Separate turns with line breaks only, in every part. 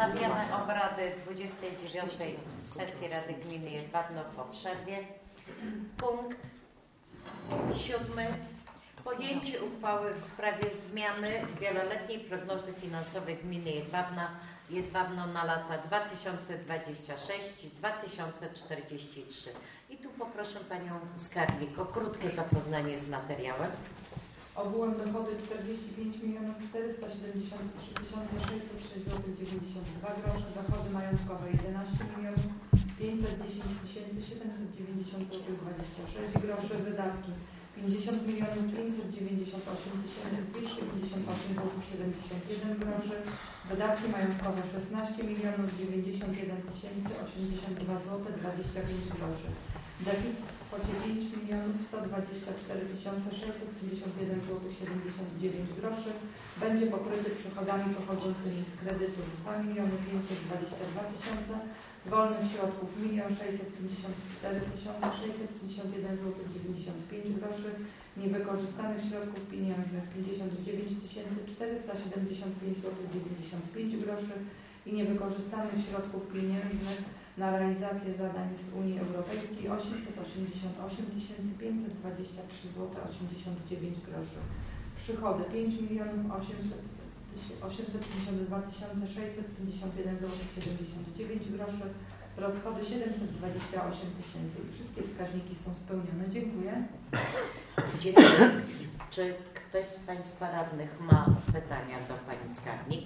Wznawiamy obrady 29. sesji Rady Gminy Jedwabno po przerwie. Punkt 7. Podjęcie uchwały w sprawie zmiany wieloletniej prognozy finansowej Gminy Jedwabno na lata 2026-2043. I tu poproszę Panią Skarbnik o krótkie zapoznanie z materiałem.
Ogółem dochody 45 473 606 zł 92 grosze, dochody majątkowe 11 510 790 zł 26 groszy, wydatki 50 598 258 zł 71 groszy, wydatki majątkowe 16 091 082 zł 25 groszy. Deficyt w kwocie 5 124 651 zł 79 groszy będzie pokryty przychodami pochodzącymi z kredytu 2 522 000, wolnych środków 1 654 651 zł 95 groszy, niewykorzystanych środków pieniężnych 59 475 zł 95 groszy i niewykorzystanych środków pieniężnych na realizację zadań z Unii Europejskiej 888 523 zł 89 groszy. Przychody 5 852 651 zł 79 groszy. Rozchody 728 000. Wszystkie wskaźniki są spełnione. Dziękuję.
Dziękuję. Czy ktoś z Państwa radnych ma pytania do Pani Skarbnik?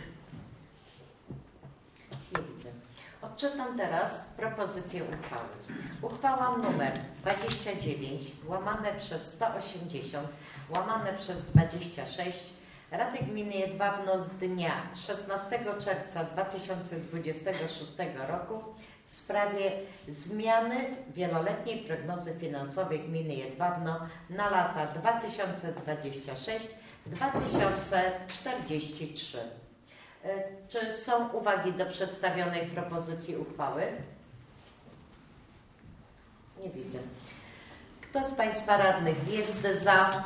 Nie widzę. Odczytam teraz propozycję uchwały. Uchwała nr 29 łamane przez 180 łamane przez 26 Rady Gminy Jedwabno z dnia 16 czerwca 2026 roku w sprawie zmiany wieloletniej prognozy finansowej Gminy Jedwabno na lata 2026-2043. Czy są uwagi do przedstawionej propozycji uchwały? Nie widzę. Kto z Państwa radnych jest za?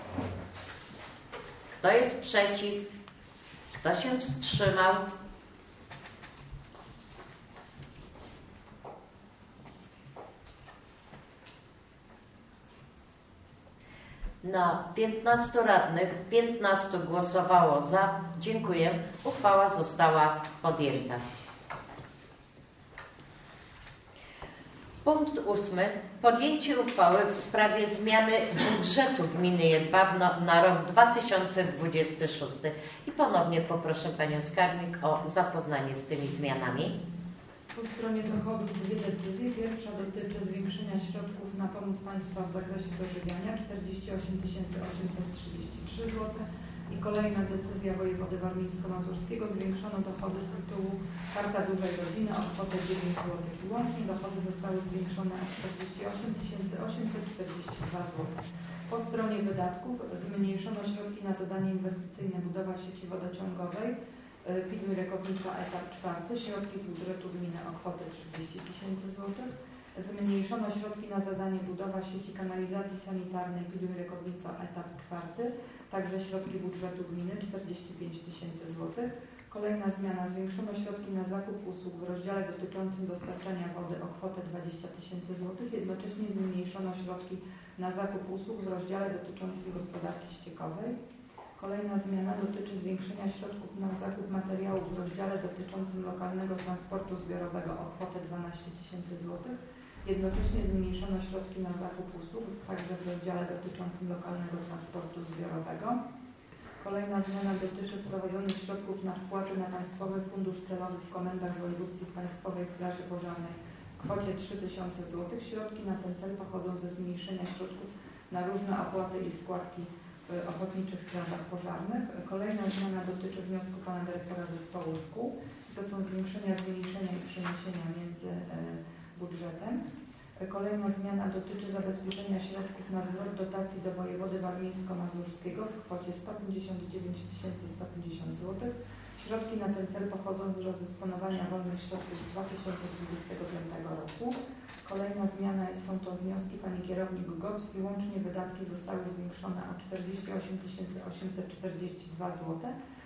Kto jest przeciw? Kto się wstrzymał? Na 15 radnych 15 głosowało za. Dziękuję. Uchwała została podjęta. Punkt 8. Podjęcie uchwały w sprawie zmiany budżetu Gminy Jedwabno na rok 2026. I ponownie poproszę Panią Skarbnik o zapoznanie z tymi zmianami.
Po stronie dochodów dwie decyzje. Pierwsza dotyczy zwiększenia środków na pomoc państwa w zakresie dożywiania 48 833 zł i kolejna decyzja wojewody warmińsko-mazurskiego. Zwiększono dochody z tytułu Karta Dużej Rodziny o kwotę 9 zł. Łącznie dochody zostały zwiększone o 48 842 zł. Po stronie wydatków zmniejszono środki na zadanie inwestycyjne budowa sieci wodociągowej Piduj Rekownica etap 4, środki z budżetu gminy o kwotę 30 000 zł. Zmniejszono środki na zadanie budowa sieci kanalizacji sanitarnej Piduj Rekownica etap 4, także środki budżetu gminy 45 000 zł. Kolejna zmiana, zwiększono środki na zakup usług w rozdziale dotyczącym dostarczania wody o kwotę 20 000 zł. Jednocześnie zmniejszono środki na zakup usług w rozdziale dotyczącym gospodarki ściekowej. Kolejna zmiana dotyczy zwiększenia środków na zakup materiałów w rozdziale dotyczącym lokalnego transportu zbiorowego o kwotę 12 000 zł. Jednocześnie zmniejszono środki na zakup usług, także w rozdziale dotyczącym lokalnego transportu zbiorowego. Kolejna zmiana dotyczy wprowadzonych środków na wpłaty na Państwowy Fundusz Celowy w komendach wojewódzkich Państwowej Straży Pożarnej w kwocie 3 000 zł. Środki na ten cel pochodzą ze zmniejszenia środków na różne opłaty i składki w Ochotniczych Strażach Pożarnych. Kolejna zmiana dotyczy wniosku Pana Dyrektora Zespołu Szkół. To są zmniejszenia i przeniesienia między budżetem. Kolejna zmiana dotyczy zabezpieczenia środków na zwrot dotacji do wojewody warmińsko-mazurskiego w kwocie 159 150 zł. Środki na ten cel pochodzą z rozdysponowania wolnych środków z 2025 roku. Kolejna zmiana są to wnioski Pani Kierownik Gocki. Łącznie wydatki zostały zwiększone o 48 842 zł.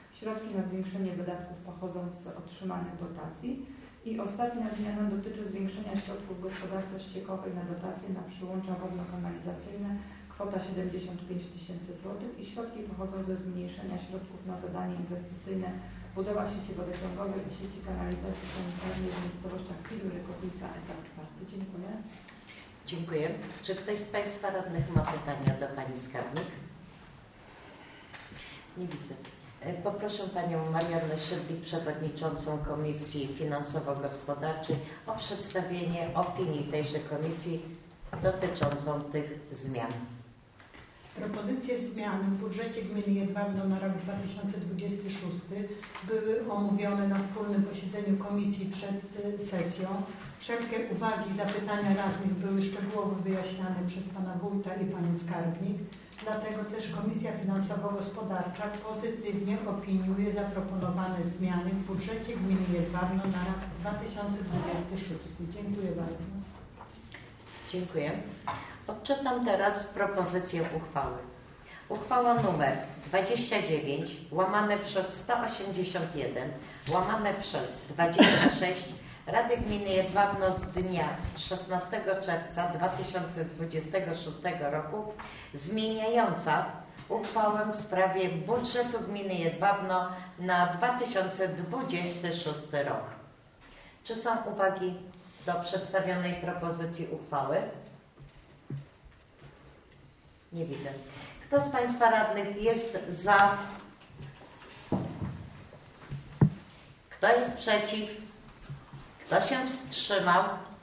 Środki na zwiększenie wydatków pochodzą z otrzymanych dotacji. I ostatnia zmiana dotyczy zwiększenia środków w gospodarce ściekowej na dotacje na przyłącza wodno-kanalizacyjne, kwota 75 000 złotych i środki pochodzą ze zmniejszenia środków na zadanie inwestycyjne budowa sieci wodociągowej i sieci kanalizacji sanitarnej w miejscowościach Pilu, Rykowica, etap 4. Dziękuję.
Dziękuję. Czy ktoś z Państwa radnych ma pytania do Pani Skarbnik? Nie widzę. Poproszę Panią Mariannę Szydlik, Przewodniczącą Komisji Finansowo-Gospodarczej o przedstawienie opinii tejże komisji dotyczącą tych zmian.
Propozycje zmian w budżecie gminy Jedwabno na rok 2026 były omówione na wspólnym posiedzeniu komisji przed sesją. Wszelkie uwagi i zapytania radnych były szczegółowo wyjaśniane przez Pana Wójta i Panią Skarbnik. Dlatego też Komisja Finansowo-Gospodarcza pozytywnie opiniuje zaproponowane zmiany w budżecie gminy Jedwabno na rok 2026. Dziękuję bardzo.
Dziękuję. Odczytam teraz propozycję uchwały. Uchwała nr 29 łamane przez 181 łamane przez 26 Rady Gminy Jedwabno z dnia 16 czerwca 2026 roku zmieniająca uchwałę w sprawie budżetu gminy Jedwabno na 2026 rok. Czy są uwagi do przedstawionej propozycji uchwały? Nie widzę. Kto z Państwa radnych jest za? Kto jest przeciw? Kto się wstrzymał?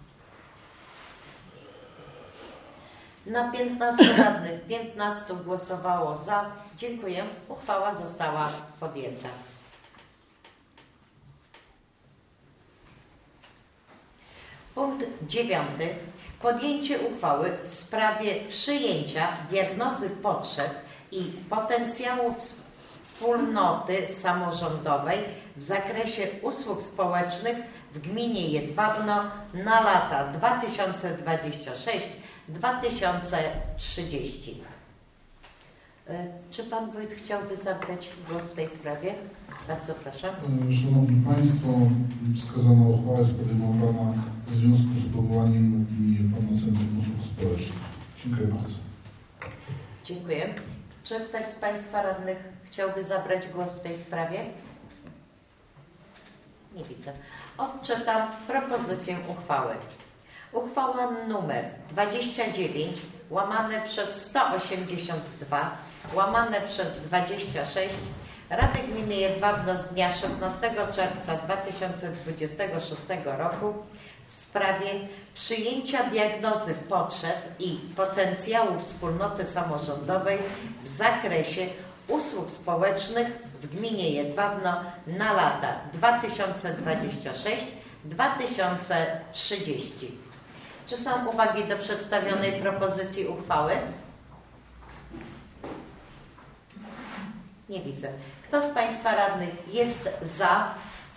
Na 15 radnych 15 głosowało za. Dziękuję. Uchwała została podjęta. Punkt 9. Podjęcie uchwały w sprawie przyjęcia diagnozy potrzeb i potencjału wspólnoty samorządowej w zakresie usług społecznych w gminie Jedwabno na lata 2026-2030. Czy Pan Wójt chciałby zabrać głos w tej sprawie? Bardzo proszę.
Szanowni Państwo, wskazana uchwała jest podejmowana w związku z powołaniem w gminie Jedwabno Centrum Usług Społecznych. Dziękuję bardzo.
Dziękuję. Czy ktoś z Państwa radnych chciałby zabrać głos w tej sprawie? Nie widzę. Odczytam propozycję uchwały. Uchwała nr 29 łamane przez 182 łamane przez 26 Rady Gminy Jedwabno z dnia 16 czerwca 2026 roku w sprawie przyjęcia diagnozy potrzeb i potencjału wspólnoty samorządowej w zakresie usług społecznych w gminie Jedwabno na lata 2026-2030. Czy są uwagi do przedstawionej propozycji uchwały? Nie widzę. Kto z Państwa radnych jest za?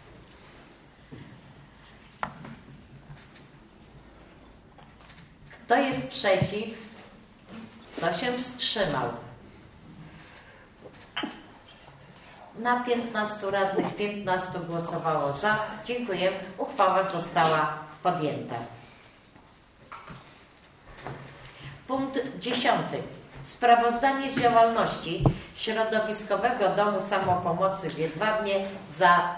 Kto jest przeciw? Kto się wstrzymał? Na 15 radnych 15 głosowało za. Dziękuję. Uchwała została podjęta. Punkt 10. Sprawozdanie z działalności Środowiskowego Domu Samopomocy w Jedwabnie za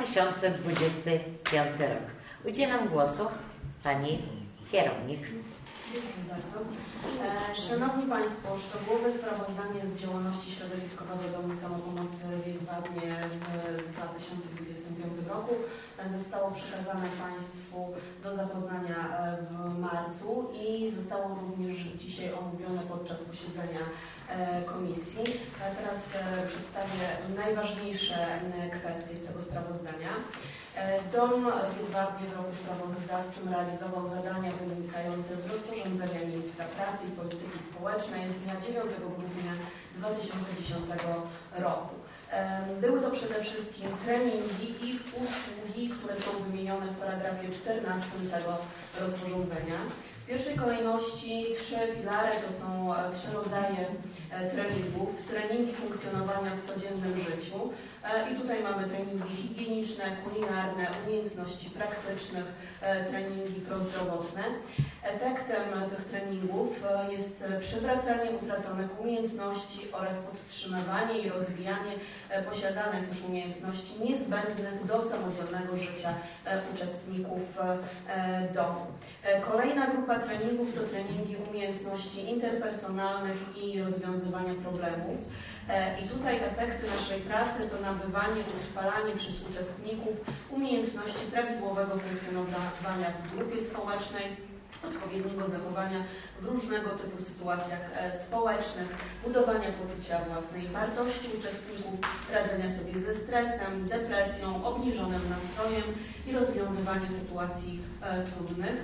2025 rok. Udzielam głosu Pani kierownik.
Dziękuję bardzo. Szanowni Państwo, szczegółowe sprawozdanie z działalności Środowiskowego Domu Samopomocy w Jedwabnie w 2025 roku zostało przekazane Państwu do zapoznania w marcu i zostało również dzisiaj omówione podczas posiedzenia komisji. Teraz przedstawię najważniejsze kwestie z tego sprawozdania. Dom w Jedwabnie w roku sprawozdawczym realizował zadania wynikające z rozporządzenia Ministra Pracy i Polityki Społecznej z dnia 9 grudnia 2010 roku. Były to przede wszystkim treningi i usługi, które są wymienione w paragrafie 14 tego rozporządzenia. W pierwszej kolejności 3 filary to są 3 rodzaje treningów. Treningi funkcjonowania w codziennym życiu. I tutaj mamy treningi higieniczne, kulinarne, umiejętności praktycznych, treningi prozdrowotne. Efektem tych treningów jest przywracanie utraconych umiejętności oraz podtrzymywanie i rozwijanie posiadanych już umiejętności niezbędnych do samodzielnego życia uczestników domu. Kolejna grupa treningów to treningi umiejętności interpersonalnych i rozwiązywania problemów. I tutaj efekty naszej pracy to nabywanie i utrwalanie przez uczestników umiejętności prawidłowego funkcjonowania w grupie społecznej, odpowiedniego zachowania w różnego typu sytuacjach społecznych, budowania poczucia własnej wartości uczestników, radzenia sobie ze stresem, depresją, obniżonym nastrojem i rozwiązywanie sytuacji trudnych.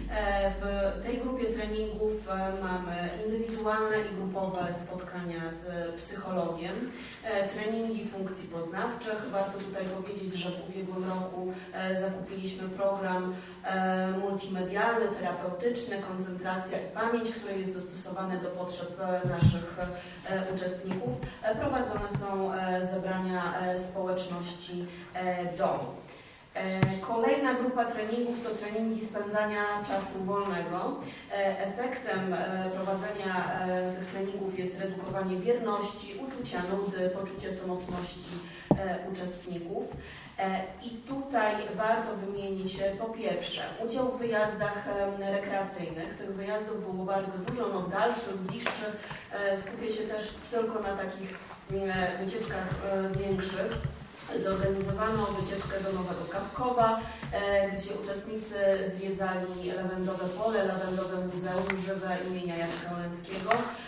W tej grupie treningów mamy indywidualne i grupowe spotkania z psychologiem, treningi funkcji poznawczych. Warto tutaj powiedzieć, że w ubiegłym roku zakupiliśmy program multimedialny, terapeutyczny, koncentracja i pamięć, który jest dostosowany do potrzeb naszych uczestników. Prowadzone są zebrania społeczności domu. Kolejna grupa treningów to treningi spędzania czasu wolnego. Efektem prowadzenia tych treningów jest redukowanie bierności, uczucia nudy, poczucia samotności uczestników. I tutaj warto wymienić po pierwsze udział w wyjazdach rekreacyjnych. Tych wyjazdów było bardzo dużo, dalszych, bliższych. Skupię się też tylko na takich wycieczkach większych. Zorganizowano wycieczkę do Nowego Kawkowa, gdzie uczestnicy zwiedzali Lawendowe Pole, Lawendowe Muzeum Żywe imienia Jacka Łęckiego.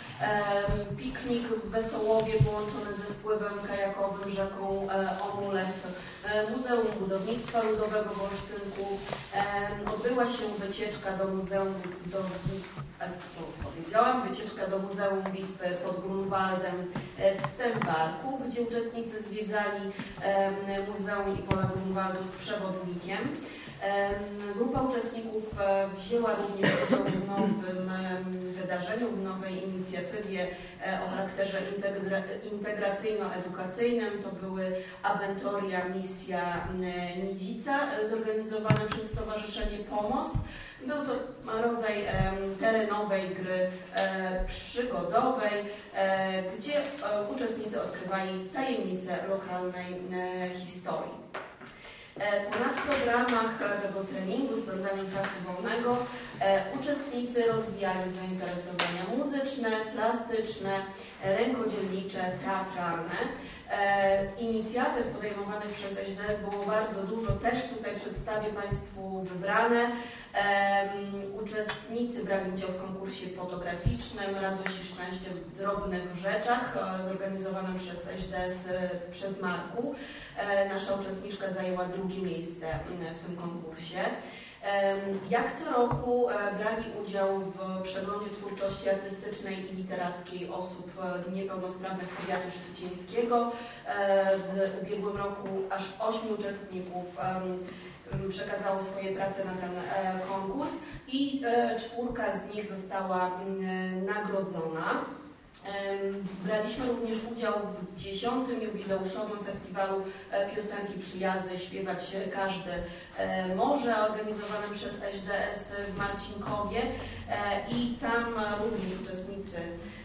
Piknik w Wesołowie połączony ze spływem kajakowym rzeką Omulew, Muzeum Budownictwa Ludowego w Olsztynku. Odbyła się wycieczka do Muzeum wycieczka do Muzeum Bitwy pod Grunwaldem w Stęparku, gdzie uczestnicy zwiedzali Muzeum i Pola Grunwaldu z przewodnikiem. Grupa uczestników wzięła również udział w nowym wydarzeniu, w nowej inicjatywie o charakterze integracyjno-edukacyjnym. To były Awentoria Misja Nidzica, zorganizowane przez Stowarzyszenie Pomost. Był to rodzaj terenowej gry przygodowej, gdzie uczestnicy odkrywali tajemnice lokalnej historii. Ponadto w ramach tego treningu spędzania czasu wolnego uczestnicy rozwijali zainteresowania muzyczne, plastyczne, rękodzielnicze, teatralne. Inicjatyw podejmowanych przez SDS było bardzo dużo, też tutaj przedstawię Państwu wybrane. Uczestnicy brali udział w konkursie fotograficznym Radość i szczęście w drobnych rzeczach, zorganizowanym przez SDS przez Marku. Nasza uczestniczka zajęła drugie miejsce w tym konkursie. Jak co roku brali udział w przeglądzie twórczości artystycznej i literackiej osób niepełnosprawnych powiatu szczecińskiego. W ubiegłym roku aż 8 uczestników przekazało swoje prace na ten konkurs i 4 z nich została nagrodzona. Braliśmy również udział w 10. jubileuszowym festiwalu piosenki Przyjazdy Śpiewać Każdy Może, organizowanym przez SDS w Marcinkowie i tam również uczestnicy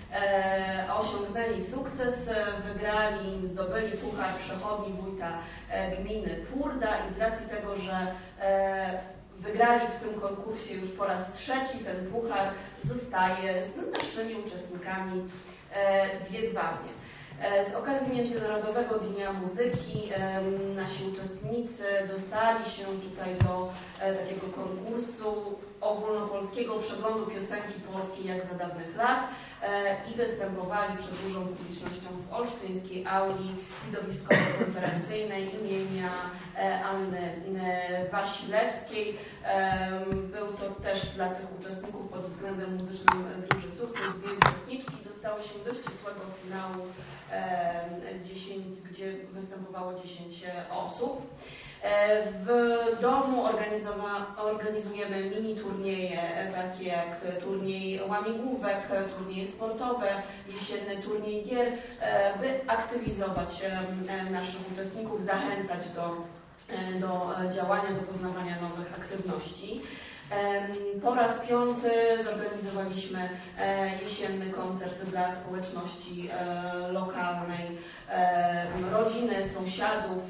osiągnęli sukces, wygrali, zdobyli puchar przechodni wójta gminy Purda i z racji tego, że wygrali w tym konkursie już po raz 3, ten puchar zostaje z naszymi uczestnikami w Jedwabnie. Z okazji Międzynarodowego Dnia Muzyki nasi uczestnicy dostali się tutaj do takiego konkursu ogólnopolskiego przeglądu piosenki polskiej jak za dawnych lat i występowali przed dużą publicznością w olsztyńskiej auli widowiskowo-konferencyjnej imienia Anny Wasilewskiej. Był to też dla tych uczestników pod względem muzycznym duży sukces. 2 uczestniczki dostały się do ścisłego finału, gdzie występowało 10 osób. W domu organizujemy mini turnieje, takie jak turniej łamigłówek, turnieje sportowe, jesienny turniej gier, by aktywizować naszych uczestników, zachęcać do działania, do poznawania nowych aktywności. Po raz 5 zorganizowaliśmy jesienny koncert dla społeczności lokalnej, rodziny, sąsiadów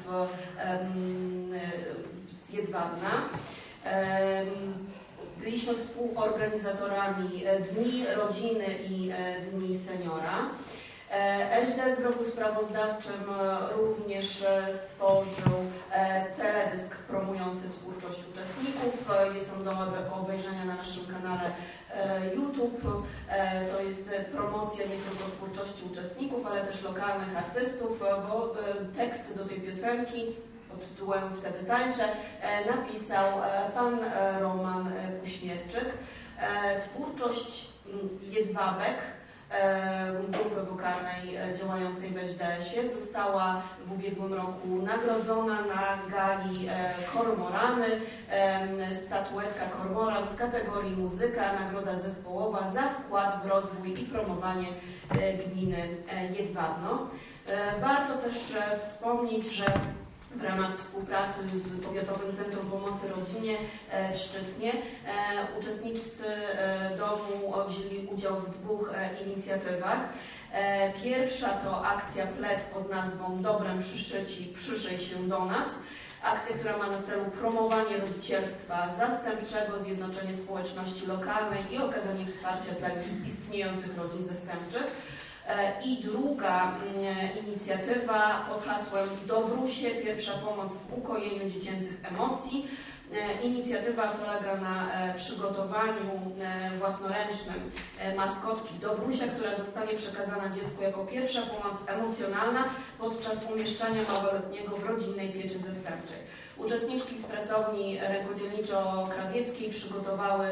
z Jedwabna. Byliśmy współorganizatorami Dni Rodziny i Dni Seniora. ŚDS w roku sprawozdawczym również stworzył teledysk promujący twórczość uczestników. Jest on do obejrzenia na naszym kanale YouTube. To jest promocja nie tylko twórczości uczestników, ale też lokalnych artystów, bo tekst do tej piosenki pod tytułem Wtedy tańczę napisał pan Roman Kuśmierczyk. Twórczość Jedwabek, grupy wokalnej działającej w ŚDS-ie, została w ubiegłym roku nagrodzona na gali Kormorany, statuetka Kormoran w kategorii muzyka, nagroda zespołowa za wkład w rozwój i promowanie gminy Jedwabno. Warto też wspomnieć, że w ramach współpracy z Powiatowym Centrum Pomocy Rodzinie w Szczytnie uczestnicy domu wzięli udział w 2 inicjatywach. Pierwsza to akcja PLED pod nazwą Dobrem przyszyci, przyszyj się do nas. Akcja, która ma na celu promowanie rodzicielstwa zastępczego, zjednoczenie społeczności lokalnej i okazanie wsparcia dla już istniejących rodzin zastępczych. I druga inicjatywa pod hasłem Dobrusie, pierwsza pomoc w ukojeniu dziecięcych emocji. Inicjatywa polega na przygotowaniu własnoręcznym maskotki Dobrusia, która zostanie przekazana dziecku jako pierwsza pomoc emocjonalna podczas umieszczania małoletniego w rodzinnej pieczy zastępczej. Uczestniczki z pracowni rękodzielniczo-krawieckiej przygotowały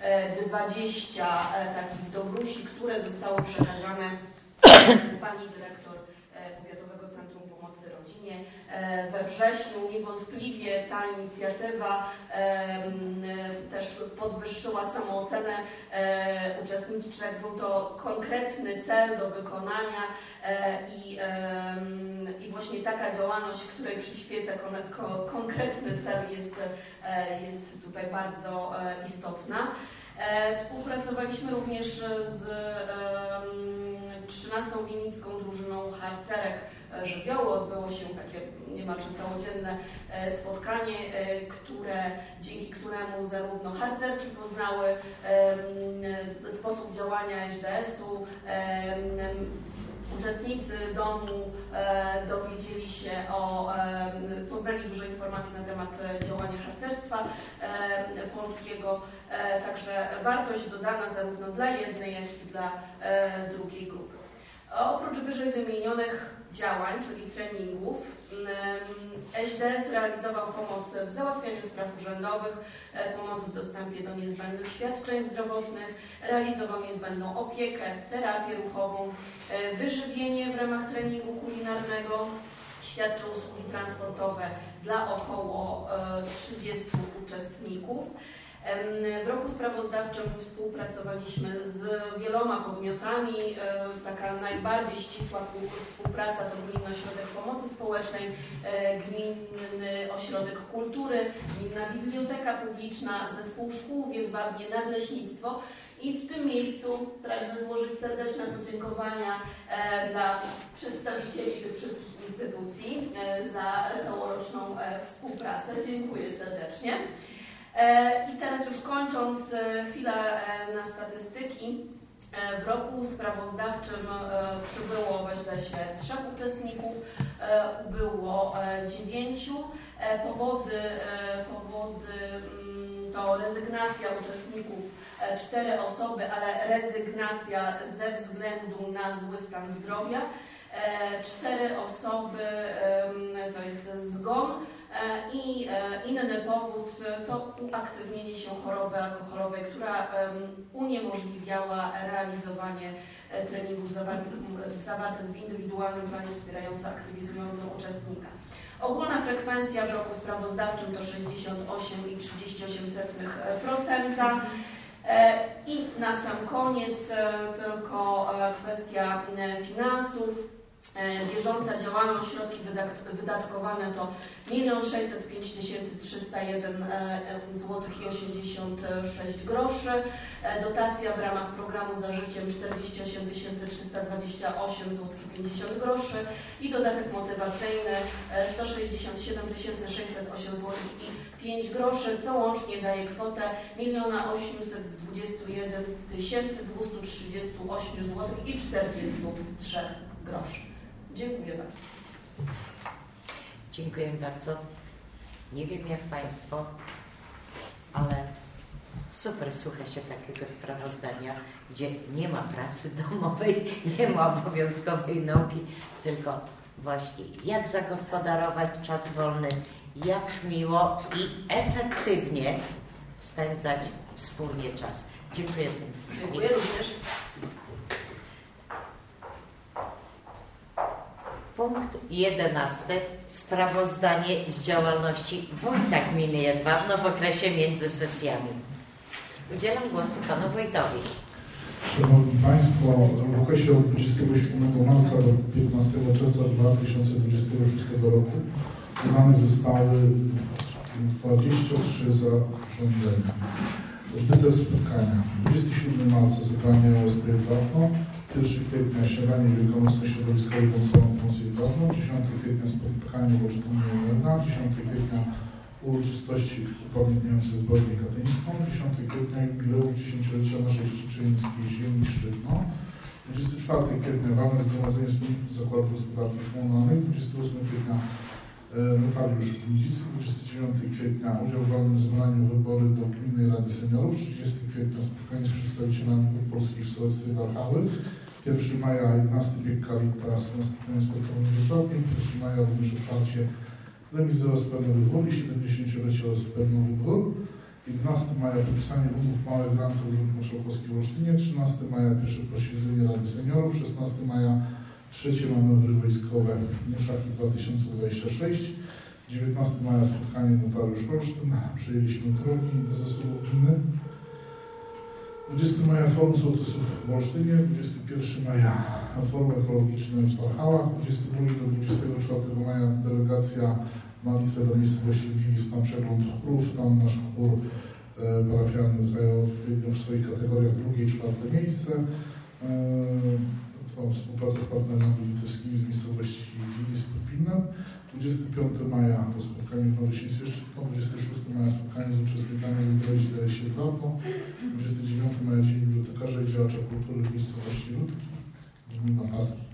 20 takich Dobrusi, które zostały przekazane pani dyrektor Powiatowego Centrum Pomocy Rodzinie we wrześniu. Niewątpliwie ta inicjatywa też podwyższyła samoocenę uczestniczek. Był to konkretny cel do wykonania i właśnie taka działalność, której przyświeca konkretny cel jest tutaj bardzo istotna. Współpracowaliśmy również z 13. Winicką drużyną harcerek żywiołu. Odbyło się takie niemalże całodzienne spotkanie, dzięki któremu zarówno harcerki poznały sposób działania ŚDS-u, uczestnicy domu dowiedzieli się poznali dużo informacji na temat działania harcerstwa polskiego, także wartość dodana zarówno dla jednej, jak i dla drugiej grupy. Oprócz wyżej wymienionych działań, czyli treningów, ŚDS realizował pomoc w załatwianiu spraw urzędowych, pomoc w dostępie do niezbędnych świadczeń zdrowotnych, realizował niezbędną opiekę, terapię ruchową, wyżywienie w ramach treningu kulinarnego, świadczył usługi transportowe dla około 30 uczestników. W roku sprawozdawczym współpracowaliśmy z wieloma podmiotami. Taka najbardziej ścisła współpraca to Gminny Ośrodek Pomocy Społecznej, Gminny Ośrodek Kultury, Gminna Biblioteka Publiczna, Zespół Szkół w Jedwabnie, Nadleśnictwo. I w tym miejscu pragnę złożyć serdeczne podziękowania dla przedstawicieli tych wszystkich instytucji za całoroczną współpracę. Dziękuję serdecznie. I teraz już kończąc, chwila na statystyki. W roku sprawozdawczym przybyło w ŚDS-ie 3 uczestników, ubyło 9. Powody to rezygnacja uczestników 4 osoby, ale rezygnacja ze względu na zły stan zdrowia. 4 osoby to jest zgon. I inny powód to uaktywnienie się choroby alkoholowej, która uniemożliwiała realizowanie treningów zawartych w indywidualnym planie wspierająco-aktywizującym uczestnika. Ogólna frekwencja w roku sprawozdawczym to 68,38%. I na sam koniec tylko kwestia finansów. Bieżąca działalność, środki wydatkowane to 1 605 301 zł i 86 groszy. Dotacja w ramach programu Za Życiem 48 328 zł i 50 groszy i dodatek motywacyjny 167 608 zł i 5 groszy, co łącznie daje kwotę 1 821 238 zł i 43 groszy. Dziękuję bardzo.
Dziękuję bardzo. Nie wiem jak Państwo, ale super słucha się takiego sprawozdania, gdzie nie ma pracy domowej, nie ma obowiązkowej nauki, tylko właśnie jak zagospodarować czas wolny, jak miło i efektywnie spędzać wspólnie czas. Dziękuję.
Dziękuję również.
Punkt 11. Sprawozdanie z działalności wójta gminy Jedwabno w okresie między sesjami. Udzielam głosu panu wójtowi.
Szanowni Państwo, w okresie od 27 marca do 15 czerwca 2026 roku wydanych zostały 23 zarządzenia. Odbyte spotkania. 27 marca zebranie OSP Jedwabno, 1 kwietnia śniadanie wielkanocne środowiskowe Konsolą Pomocy Jedwabno, 10 kwietnia spotkanie w Olsztynie Enerna, 10 kwietnia uroczystości upamiętniające zbrodnię katyńską, 10 kwietnia jubileusz 10-lecia naszej czeczeńskiej ziemi Szczytno, 24 kwietnia walne zgromadzenie wspólników Zakładu Gospodarki Komunalnej, 28 kwietnia notariusz w Windzicy, 29 kwietnia udział w walnym zebraniu wybory do Gminnej Rady Seniorów, 30 kwietnia spotkanie z przedstawicielami Wód Polskich w sołectwie Warszawy, 1 maja 11 bieg Caritas na spotkaniu sportowym w Wrocławiu, 1 maja również otwarcie remizy OSP Nowy Dwór i 70-lecie OSP Nowy Dwór, 11 maja podpisanie umów małych grantów Urząd Marszałkowski w Olsztynie, 13 maja pierwsze posiedzenie Rady Seniorów, 16 maja trzecie manewry wojskowe Muszaki 2026, 19 maja spotkanie notariusz Olsztyn, przejęliśmy drogi do zasobów gminy, 20 maja forum sołtysów w Olsztynie, 21 maja forum ekologiczne w Starchałach, 22 do 24 maja delegacja na Litwę do miejscowości Wilis na przegląd chórów. Tam nasz chór parafialny zajął odpowiednio w swoich kategoriach 2. i 4. miejsce. To współpraca z partnerami litewskimi z miejscowości Wilis pod Pilnem. 25 maja to spotkanie w Nadleśnictwie Szczytno, 26 maja spotkanie z uczestnikami Litwę Jedwabno, 29 maja Dzień Bibliotekarza i Działacza Kultury w miejscowości Rudki, gmina Paski.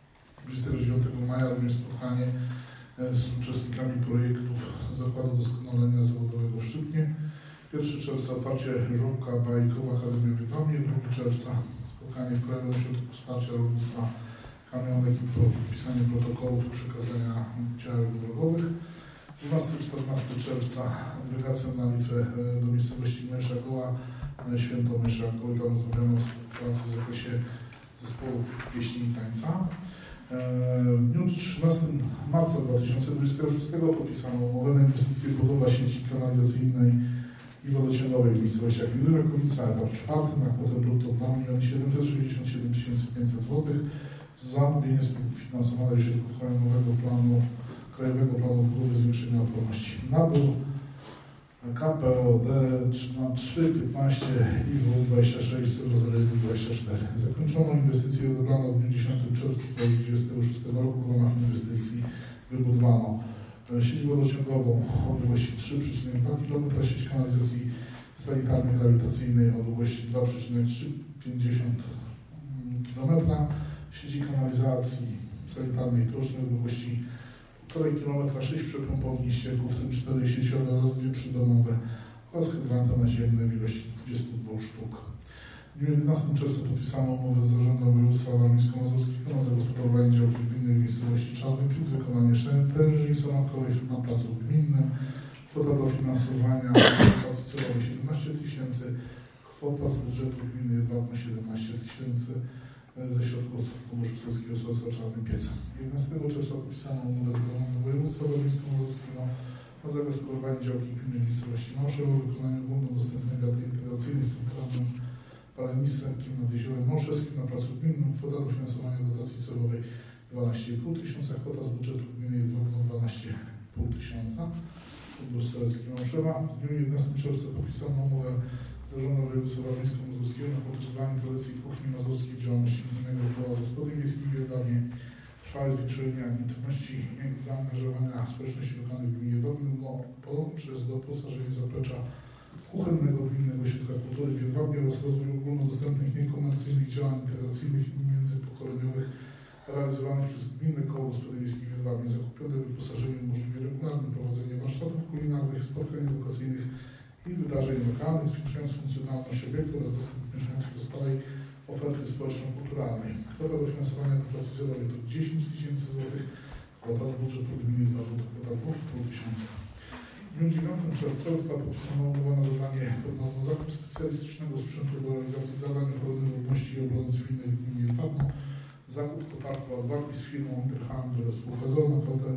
29 maja również spotkanie z uczestnikami projektów Zakładu Doskonalenia Zawodowego w Szczytnie. 1 czerwca otwarcie żłobka Bajkowa Akademia w Jedwabnie, 2 czerwca spotkanie w Krajowym Ośrodku Wsparcia Rolnictwa Kamionek i podpisanie protokołów przekazania działek drogowych. 12-14 czerwca delegacja na Litwę do miejscowości Męsza Goła, święto Męsza Goły, tam zrobiono współpracę w zakresie zespołów pieśni i tańca. W dniu 13 marca 2026 podpisano umowę na inwestycję budowa sieci kanalizacyjnej i wodociągowej w miejscowościach Wilekowica, etap 4 na kwotę brutto 2 767 500 zł. Zamówienie współfinansowane ze środków Krajowego Planu Budowy Zwiększenia Odporności. Nabór KPOD 315 IW 26 00124. Zakończono inwestycję odebrano w dniu 10 czerwca 2026 roku. W ramach inwestycji wybudowano sieć wodociągową o długości 3,2 km, sieć kanalizacji sanitarnej grawitacyjnej o długości 2,350 km, sieci kanalizacji sanitarnej krocznej o długości 1,5 km, 6 przepompowni ścieków, w tym 4 sieciowe oraz 2 przydomowe oraz hydranty naziemne w ilości 22 sztuk. W dniu 11 czerwca podpisano umowę z Zarządem Województwa Warmińsko-Mazurskiego na zagospodarowanie działki gminnej w miejscowości Czarny Piec, wykonanie tężni somatkowej na placu gminnym. Kwota dofinansowania dotacji celowej 17 000, kwota z budżetu gminy Jedwabno 17 000, ze środków Funduszu Śląskiego Sołectwa Czarny Piec. 11 czerwca podpisano umowę z Zarządem Województwa Warmińsko-Mazurskiego na zagospodarowanie działki gminy w miejscowości Małszewo o wykonaniu ogólnodostępnej gaty integracyjnej z centralnym palenistrem nad Jeziorem Małszewskim na placu gminnym. Kwota dofinansowania dotacji celowej 12,5 tysiąca, kwota z budżetu gminy Jedwabno 12,5 tysiąca. Fundusz Sołecki Małszewa. W dniu 11 czerwca podpisano umowę z Zarządem Województwa Warmińsko-Mazurskiego na podtrzymywanie tradycji kuchni mazurskiej w działalności gminnego koła gospodyń wiejskich w Jedwabnie. Trwałe zwiększenie aktywności i zaangażowania społeczności lokalnej w gminie Jedwabno przez doposażenie zaplecza kuchennego gminnego ośrodka kultury w Jedwabnie oraz rozwój ogólnodostępnych niekomercyjnych działań integracyjnych i międzypokoleniowych realizowanych przez Gminne Koło Gospodyń Wiejskich w Jedwabnie. Zakupione wyposażenie umożliwi regularne prowadzenie warsztatów kulinarnych, spotkań edukacyjnych i wydarzeń lokalnych, zwiększając funkcjonalność obiektu oraz dostęp mieszkańców do stałej oferty społeczno-kulturalnej. Kwota dofinansowania dotacji celowej to 10 tysięcy złotych, kwota z budżetu gminy Jedwabno to kwota 2,5 tysiąca. W dniu 9 czerwca została podpisana umowa na zadanie pod nazwą Zakup specjalistycznego sprzętu do realizacji zadań ochrony ludności i obrony cywilnej w gminie Jedwabno. Zakup koparku Adwaki z firmą Interhandel spółka ZOO na kwotę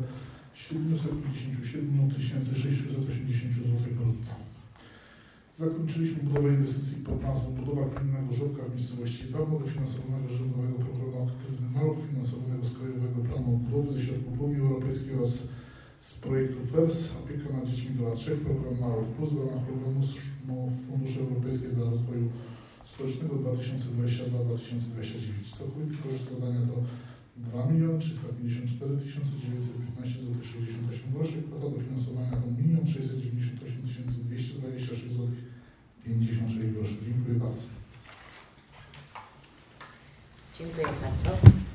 757 680 zł brutto. Zakończyliśmy budowę inwestycji pod nazwą Budowa Gminnego Żłobka w miejscowości Jedwabno, dofinansowanego z Rządowego Programu Aktywny Maluch, finansowanego z Krajowego Planu Odbudowy ze środków Unii Europejskiej oraz z projektu FERS, opieka nad dziećmi do lat 3, program Maluch Plus w ramach programu Funduszy Europejsych dla Rozwoju Społecznego 2022-2029. Całkowity koszt zadania to 2 354 915 zł 68 groszy. Kwota dofinansowania to 1 698 226 zł 56 groszy. Dziękuję bardzo.
Dziękuję bardzo.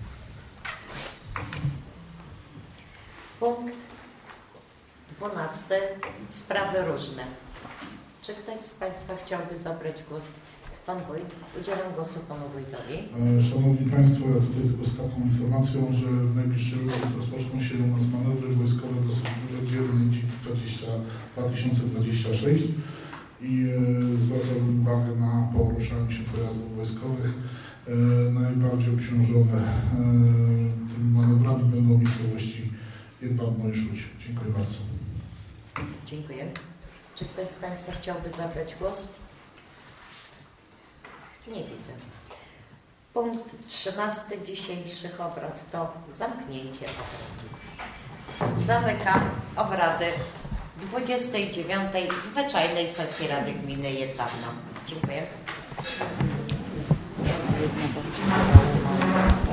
Punkt 12. Sprawy różne. Czy ktoś z Państwa chciałby zabrać głos? Pan wójt. Udzielam głosu Panu wójtowi.
Szanowni Państwo, ja tutaj tylko z taką informacją, że w najbliższych latach rozpoczną się u nas manewry wojskowe dosyć duże, dzielny dzik 2026 i zwracałbym uwagę na poruszanie się pojazdów wojskowych. Najbardziej obciążone tymi manewrami będą miejscowości Jedwabno i Szuć. Dziękuję bardzo.
Dziękuję. Czy ktoś z Państwa chciałby zabrać głos? Nie widzę. Punkt 13 dzisiejszych obrad to zamknięcie obrad. Zamykam obrady 29. zwyczajnej sesji Rady Gminy Jedwabno. Dziękuję.